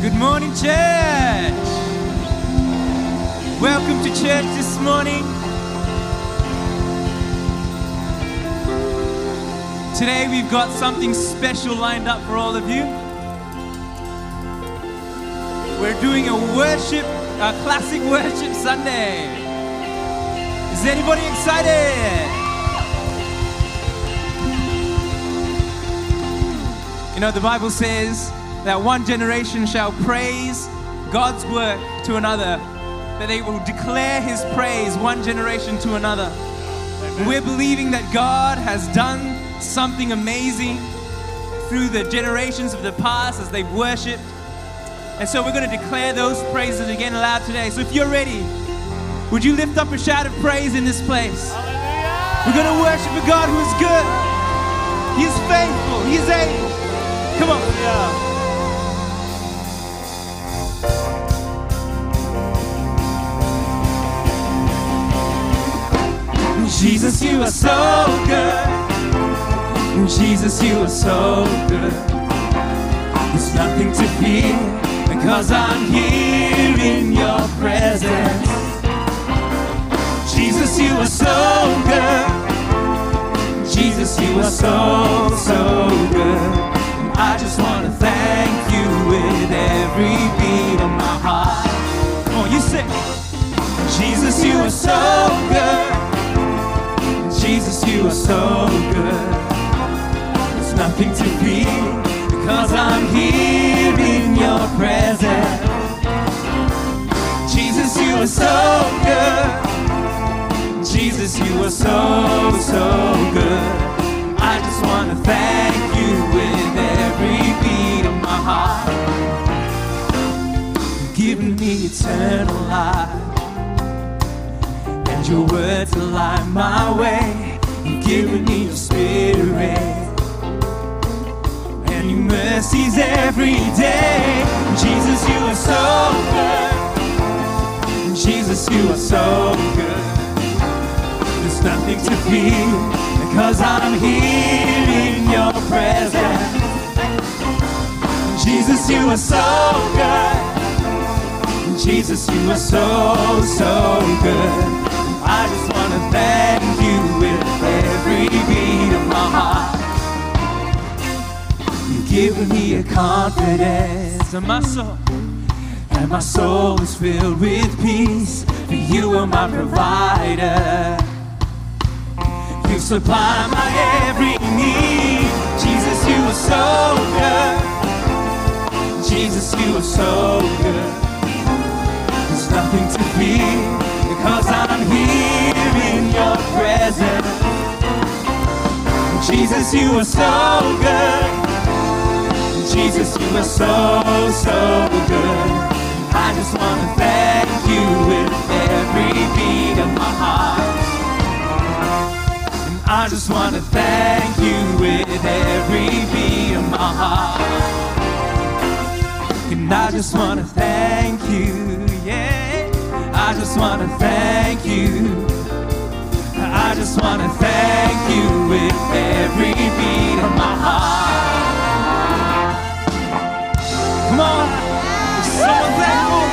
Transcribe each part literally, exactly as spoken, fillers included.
Good morning, church. Welcome to church this morning. Today we've got something special lined up for all of you. We're doing a worship, a classic worship Sunday. Is anybody excited? You know, the Bible says that one generation shall praise God's work to another, that they will declare His praise one generation to another. Amen. We're believing that God has done something amazing through the generations of the past as they've worshipped. And so we're going to declare those praises again aloud today. So if you're ready, would you lift up a shout of praise in this place? Hallelujah! We're going to worship a God who is good. He's faithful. He's able. Come on. Yeah. Jesus, you are so good. Jesus, you are so good. There's nothing to fear because I'm here in your presence. Jesus, you are so good. Jesus, you are so, so good. And I just want to thank you with every beat of my heart. Oh, you sing. Jesus, you are so good. Jesus, you are so good. There's nothing to fear because I'm here in your presence. Jesus, you are so good. Jesus, you are so, so good. I just want to thank you with every beat of my heart. You've given me eternal life, your word to light my way. You've given me your spirit and your mercies every day. Jesus, you are so good. Jesus, you are so good. There's nothing to fear because I'm here in your presence. Jesus, you are so good. Jesus, you are so, so good. I just want to thank you with every beat of my heart. You've given me a confidence in my soul, and my soul is filled with peace, for you are my provider. You supply my every need. Jesus, you are so good. Jesus, you are so good. There's nothing to fear because I'm here in your presence. Jesus, you are so good. Jesus, you are so, so good. I just want to thank you with every beat of my heart. And I just want to thank you with every beat of my heart. And I just want to thank you, yeah. I just want to thank you. I just want to thank you with every beat of my heart. Come on, is someone thankful?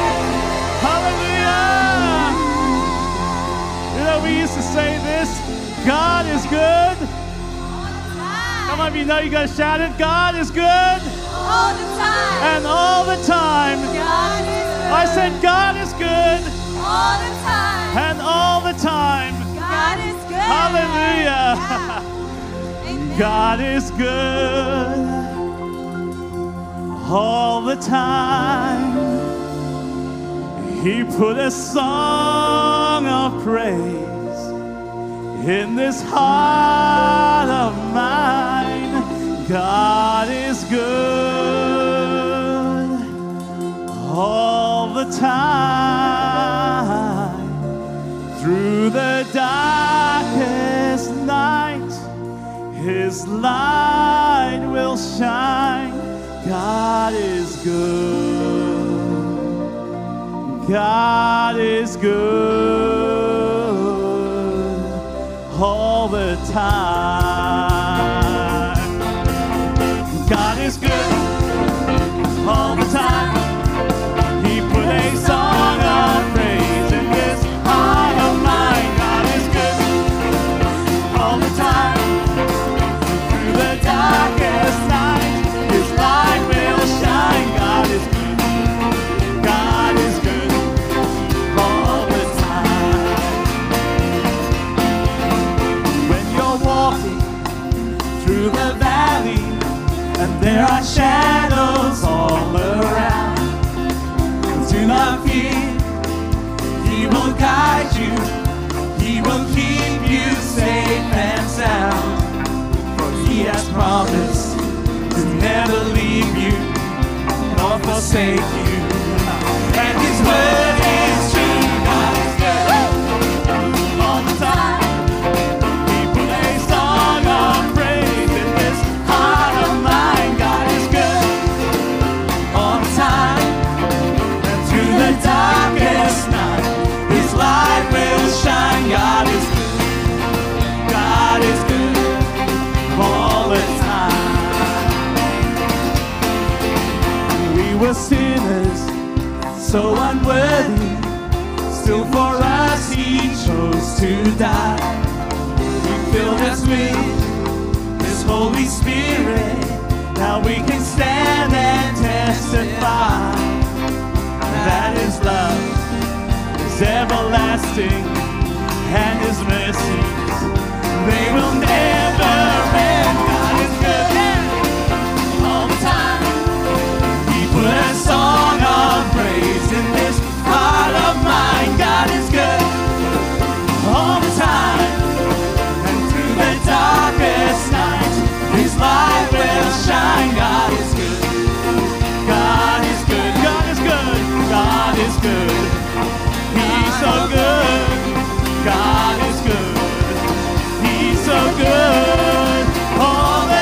Hallelujah! You know, we used to say this, God is good. Some of you know you gotta shout it, God is good. All the time. And all the time. God is good. I said God is good. All the time. And all the time. God is good. Hallelujah. Yeah. God is good. All the time. He put a song of praise in this heart of mine. God is good all the time. Through the darkest night, His light will shine. God is good. God is good all the time. God is good all the time. forsake you. And His word is true. God is good all the time. We put a song of praise in this heart of mine. God is good all the time. And through the darkest night, His light will shine. God is good. God is good all the time. We were sinners, so unworthy. Still for us He chose to die. He filled us with His Holy Spirit. Now we can stand and testify that His love is everlasting and His mercies, they will never end. God is good all the time. He put a song of praise in this heart of mine. God is good all the time. And through the darkest night, His light will shine. God is good. God is good. God is good. God is good. He's so good. God is good. He's so good all the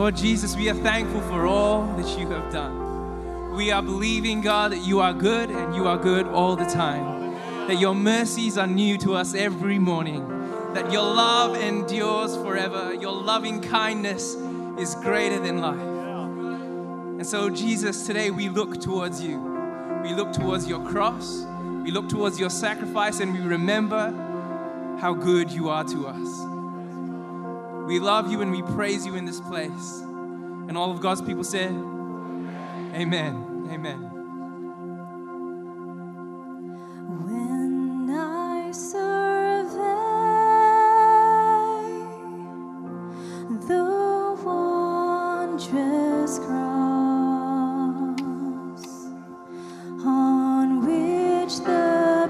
Lord Jesus, we are thankful for all that you have done. We are believing, God, that you are good and you are good all the time. That your mercies are new to us every morning. That your love endures forever. Your loving kindness is greater than life. And so, Jesus, today we look towards you. We look towards your cross. We look towards your sacrifice, and we remember how good you are to us. We love you and we praise you in this place. And all of God's people said, amen. Amen. When I survey the wondrous cross on which the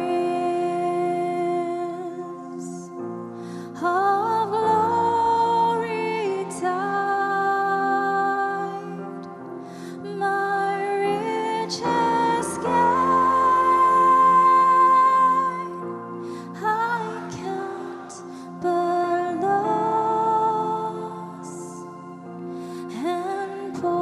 Prince of Glory died, my richest gain I count but loss, and pour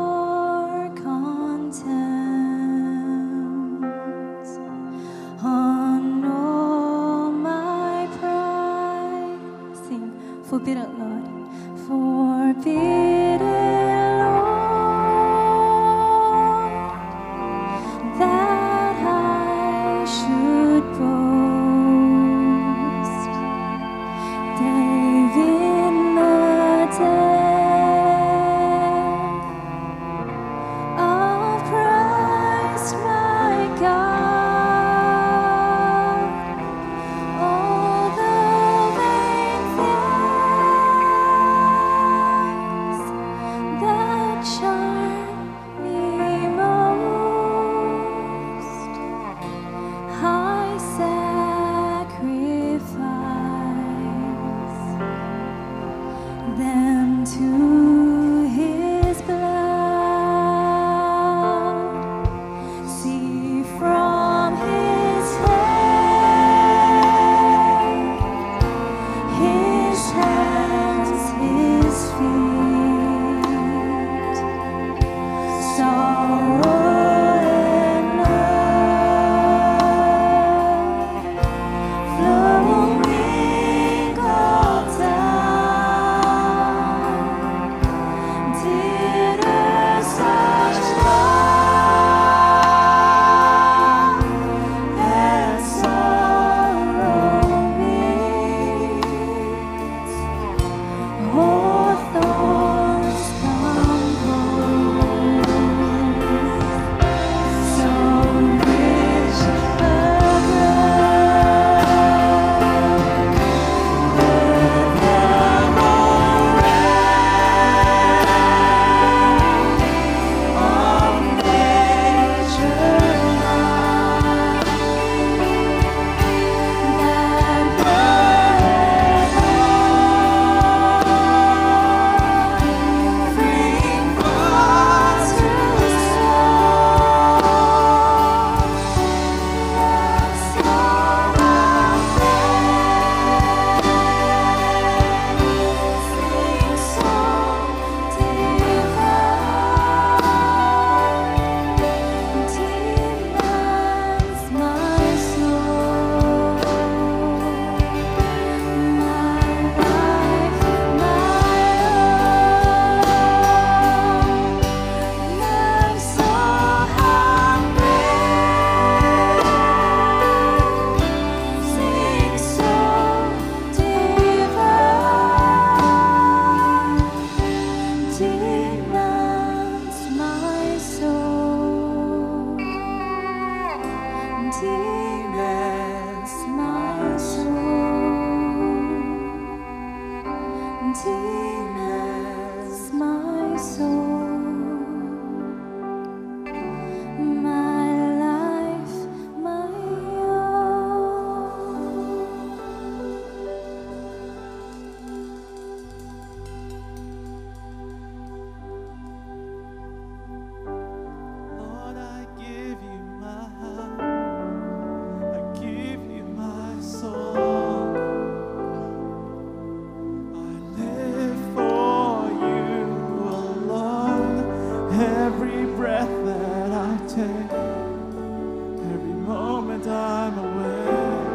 every breath that I take, every moment I'm awake.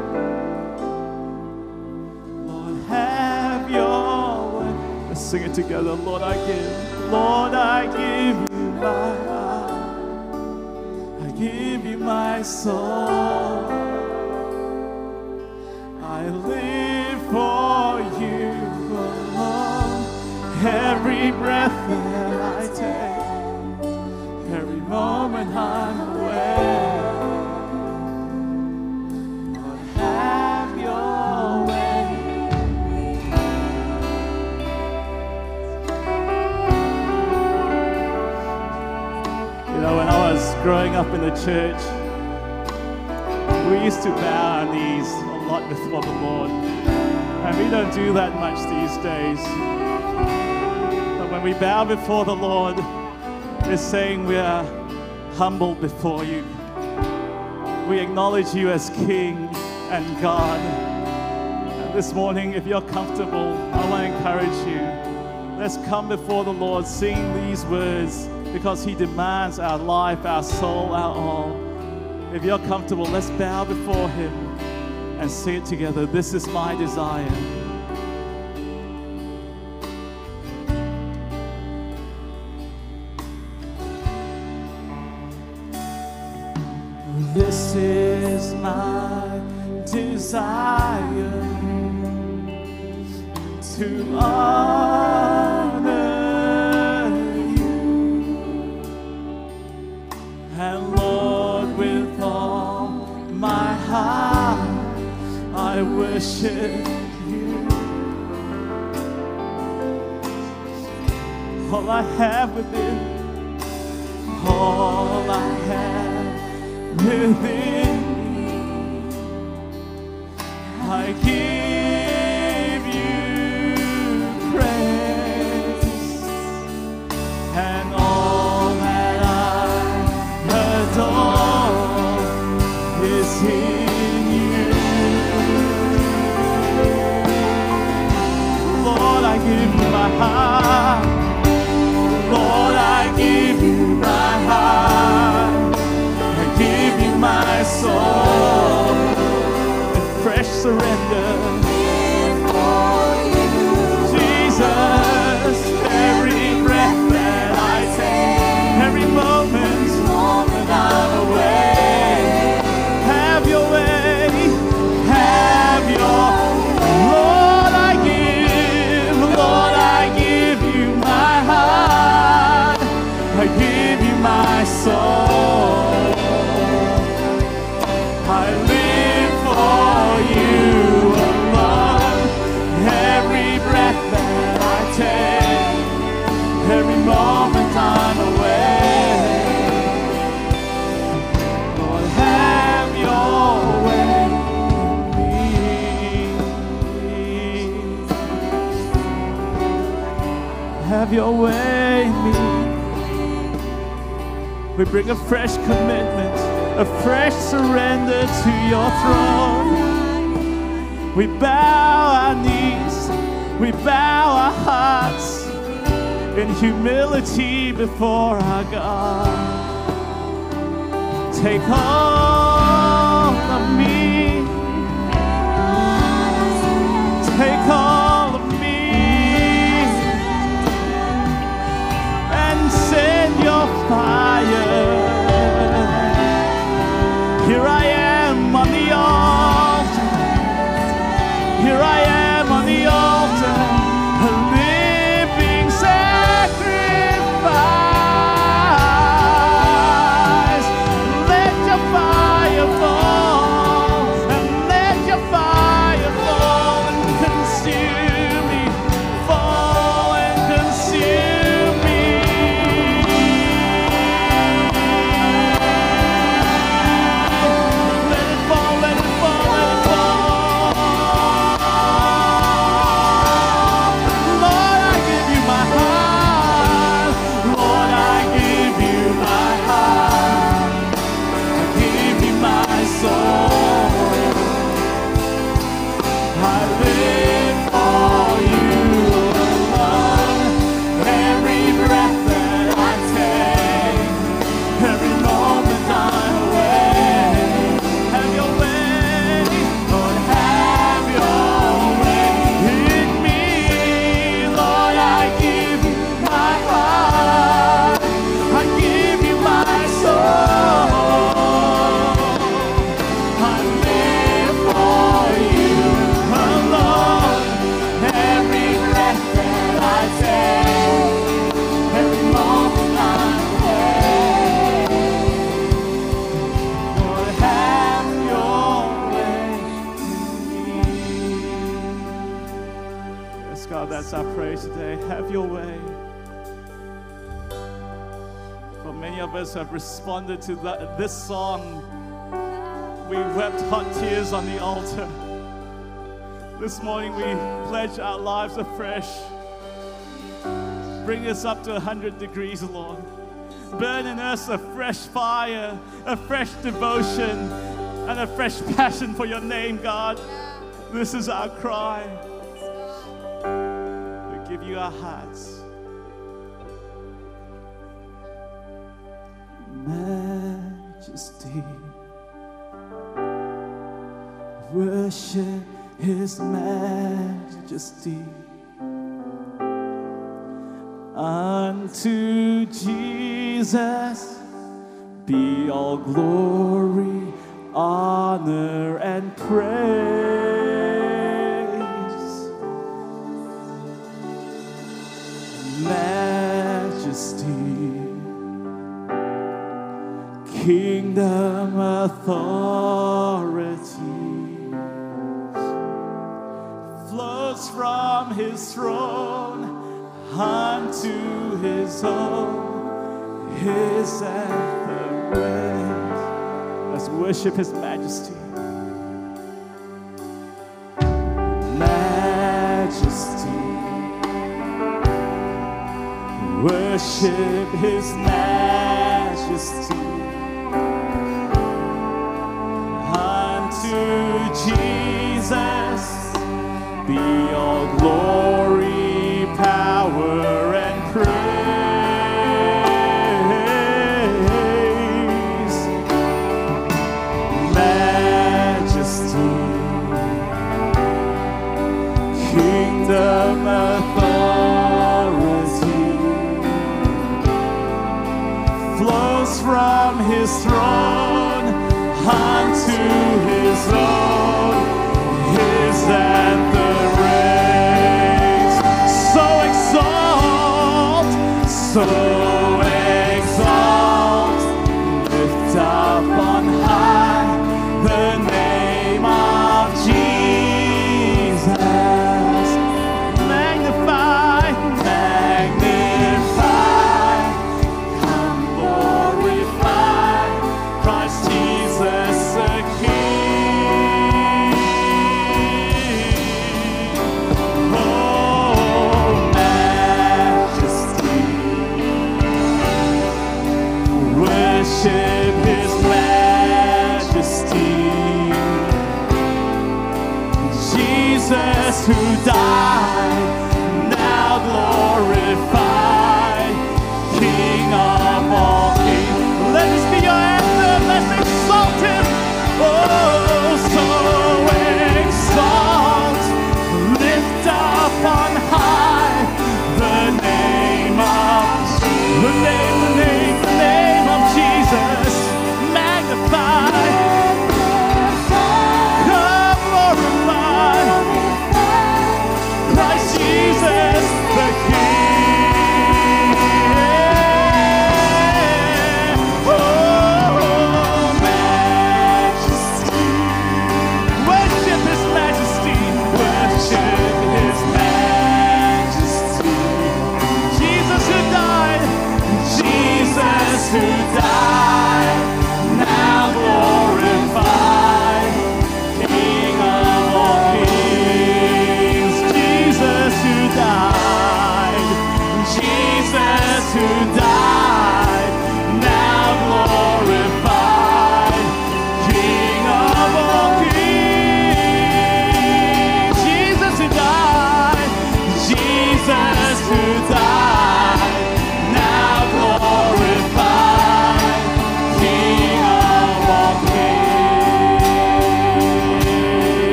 Lord, have your way. Let's sing it together. Lord, I give, Lord, I give you my heart. I give you my soul. I live for you alone. Every breath that I take, every moment I'm awake. Lord, have your way. You know, when I was growing up in the church, we used to bow our knees a lot before the Lord. And we don't do that much these days. But when we bow before the Lord, it's saying we are humble before you. We acknowledge you as King and God. And this morning, if you're comfortable, I want to encourage you. Let's come before the Lord, sing these words, because He demands our life, our soul, our all. If you're comfortable, let's bow before Him and sing it together. This is my desire. This is my desire, to honor you. And Lord, with all my heart, I worship you. All I have within, all I have within me, I give you praise, and all that I adore is in you. Lord, I give you my heart. Lord, I give you my heart. I give you my soul. A fresh surrender. Jesus, every breath that I take, every moment, moment I'm away. Have your way, have your. Lord, I give, Lord, I give you my heart. I give you my soul. I live for you alone. Every breath that I take, every moment I'm away. Lord, have your way in me. Have your way in me. We bring a fresh commitment, a fresh surrender to your throne. We bow our knees, we bow our hearts in humility before our God. Take all of me, take all of me, and send your fire. Here I am on the altar. Here I am on the altar, a living sacrifice. Let your fire That's our prayer today. Have your way. For many of us who have responded to that, this song, we wept hot tears on the altar. This morning we pledge our lives afresh. Bring us up to one hundred degrees, Lord. Burn in us a fresh fire, a fresh devotion, and a fresh passion for your name, God. This is our cry. We give you our hearts. Majesty, worship His majesty. Unto Jesus be all glory, honor, and praise. Majesty, kingdom, authority flows from His throne unto His own. His anthem reigns. Let's worship His majesty. Majesty, worship His majesty. Unto Jesus be all glory, power, and praise. Majesty, kingdom, authority flows from His throne unto His own. His anthem reigns. So exalt, so exalt, lift up on high the name of Jesus. Magnify, magnify, come glorify Christ Jesus the King. Oh, majesty, worship His majesty. Jesus who died, now glorified, King of all kings. Let this be your anthem. Let's exalt Him. Oh, so exalt, lift up on high the name of the name, the name, the name of Jesus. Magnify, come glorify,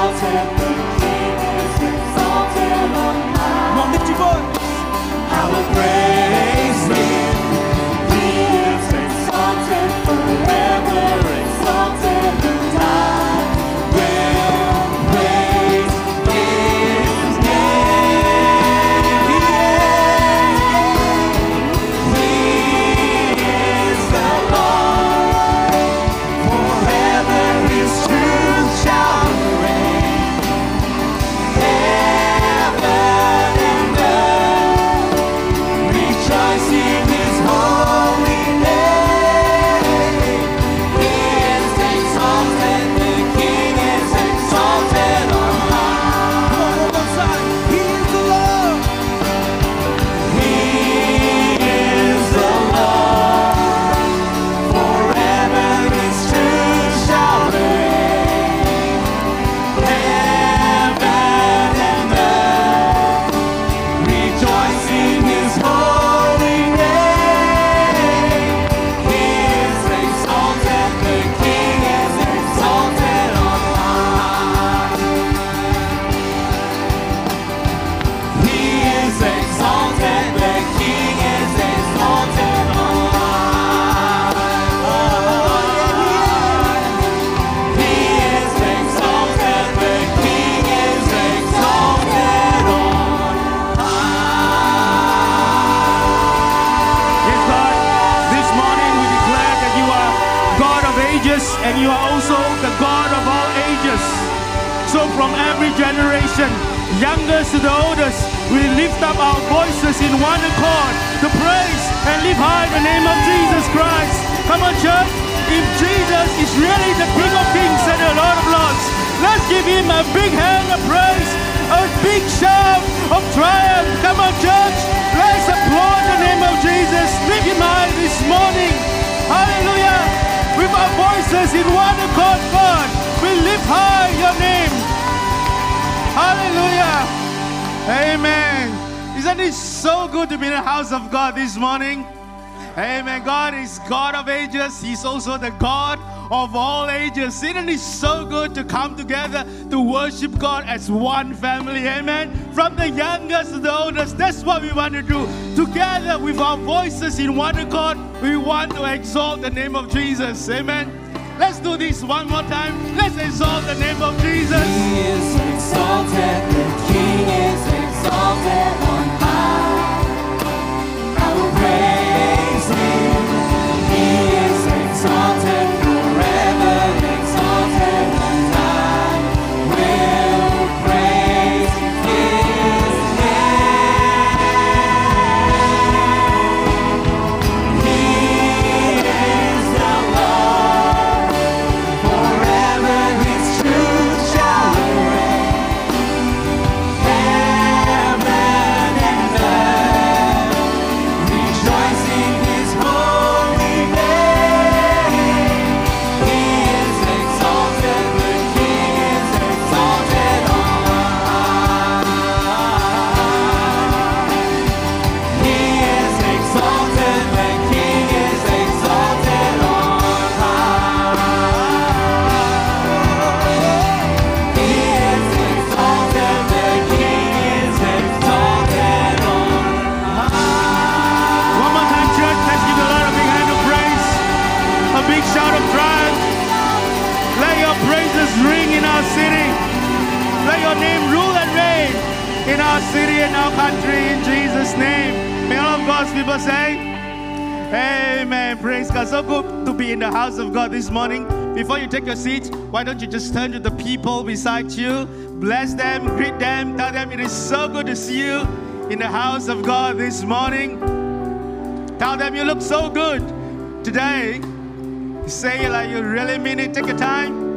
exalted, the King is exalted on high. Come on, lift your voice. I will praise Him. He is exalted, forever exalted, and I will praise His name. He is the Lord. Forever His truth shall reign. Heaven and earth rejoice in His holy name. He is exalted, the King is exalted on high. Come on, one more time. He is the Lord. He is the Lord. Forever His truth shall reign. Heaven and earth rejoice in His holy name. He is exalted, the King is exalted on high. He is exalted, the King is exalted on high. He is exalted, the King is exalted on Yes, God, this morning we declare that you are God of ages and you are also the God of all ages. So from every generation, youngest to the oldest, we lift up our voices in one accord to praise and lift high the name of Jesus Christ. Come on, church. If Jesus is really the King of Kings and the Lord of Lords, let's give Him a big hand of praise, a big shout of triumph. Come on, church. Let's applaud the name of Jesus. Lift Him high this morning. Hallelujah. With our voices in one accord, God, we lift high your name. Hallelujah. Amen. Isn't it so good to be in the house of God this morning? Amen. God is God of ages. He's also the God of all ages. Isn't it so good to come together to worship God as one family? Amen. From the youngest to the oldest, that's what we want to do. Together with our voices in one accord, we want to exalt the name of Jesus. Amen. Let's do this one more time. Let's exalt the name of Jesus. He is exalted, the King is exalted on high. I will praise Him. He is exalted, forever exalted, and I will praise His name. He is the Lord. Forever His truth shall reign. Heaven and earth rejoice in His holy name. He is exalted, the King is exalted on high. He is exalted, the King is exalted on high. He is exalted, the King is exalted on high. One more time, church. Let's give the Lord a big hand of praise, a big shout of triumph. Let your praises ring in our city. Let your name rule and reign in our city and our country in Jesus' name. May all of God's people say, Amen. Praise God. So good to be in the house of God this morning. Before you take your seats, why don't you just turn to the people beside you, bless them, greet them, tell them it is so good to see you in the house of God this morning. Tell them you look so good today. Say it like you really mean it. Take your time.